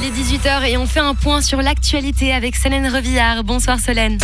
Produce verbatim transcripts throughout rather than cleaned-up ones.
est dix-huit heures et on fait un point sur l'actualité avec Solène Revillard. Bonsoir Solène.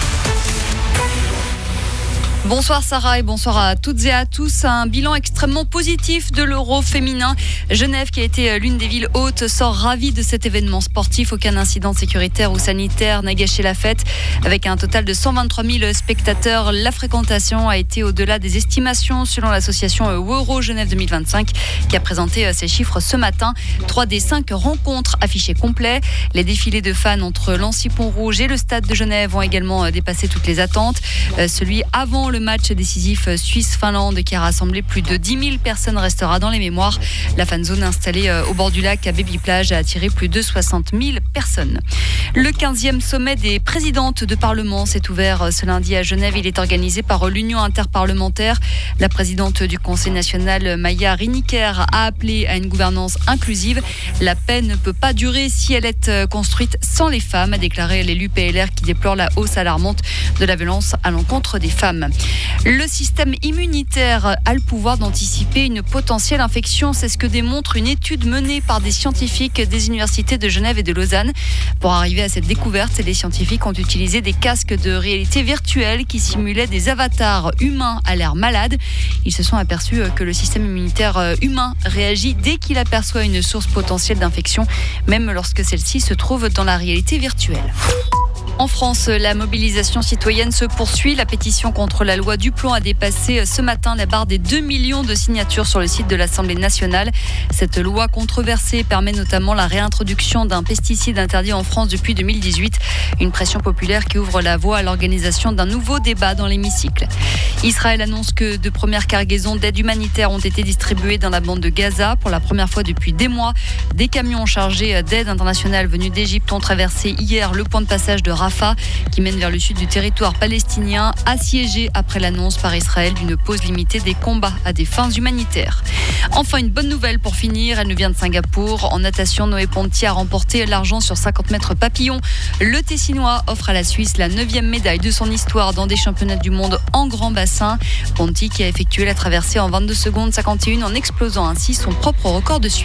Bonsoir Sarah et bonsoir à toutes et à tous. Un bilan extrêmement positif de l'Euro féminin. Genève, qui a été l'une des villes hôtes, sort ravie de cet événement sportif. Aucun incident sécuritaire ou sanitaire n'a gâché la fête. Avec un total de cent vingt-trois mille spectateurs, la fréquentation a été au-delà des estimations selon l'association Euro Genève deux mille vingt-cinq qui a présenté ses chiffres ce matin. Trois des cinq rencontres affichées complets. Les défilés de fans entre l'Ancy-Pont-Rouge et le stade de Genève ont également dépassé toutes les attentes. Celui avant le match décisif Suisse-Finlande qui a rassemblé plus de dix mille personnes restera dans les mémoires. La fanzone installée au bord du lac à Baby-Plage a attiré plus de soixante mille personnes. Le quinzième sommet des présidentes de Parlement s'est ouvert ce lundi à Genève. Il est organisé par l'Union interparlementaire. La présidente du Conseil national, Maya Riniker, a appelé à une gouvernance inclusive. La paix ne peut pas durer si elle est construite sans les femmes, a déclaré l'élu P L R qui déplore la hausse alarmante de la violence à l'encontre des femmes. Le système immunitaire a le pouvoir d'anticiper une potentielle infection. C'est ce que démontre une étude menée par des scientifiques des universités de Genève et de Lausanne. Pour arriver à cette découverte, les scientifiques ont utilisé des casques de réalité virtuelle qui simulaient des avatars humains à l'air malade. Ils se sont aperçus que le système immunitaire humain réagit dès qu'il aperçoit une source potentielle d'infection, même lorsque celle-ci se trouve dans la réalité virtuelle. En France, la mobilisation citoyenne se poursuit. La pétition contre la loi Duplon a dépassé ce matin la barre des deux millions de signatures sur le site de l'Assemblée nationale. Cette loi controversée permet notamment la réintroduction d'un pesticide interdit en France depuis deux mille dix-huit. Une pression populaire qui ouvre la voie à l'organisation d'un nouveau débat dans l'hémicycle. Israël annonce que de premières cargaisons d'aide humanitaire ont été distribuées dans la bande de Gaza. Pour la première fois depuis des mois, des camions chargés d'aide internationale venus d'Égypte ont traversé hier le point de passage de Rafah, qui mène vers le sud du territoire palestinien, assiégé après l'annonce par Israël d'une pause limitée des combats à des fins humanitaires. Enfin, une bonne nouvelle pour finir, elle nous vient de Singapour. En natation, Noé Ponty a remporté l'argent sur cinquante mètres papillon. Le Tessinois offre à la Suisse la neuvième médaille de son histoire dans des championnats du monde en grand bassin. Ponty qui a effectué la traversée en vingt-deux secondes cinquante et un en explosant ainsi son propre record de Suisse.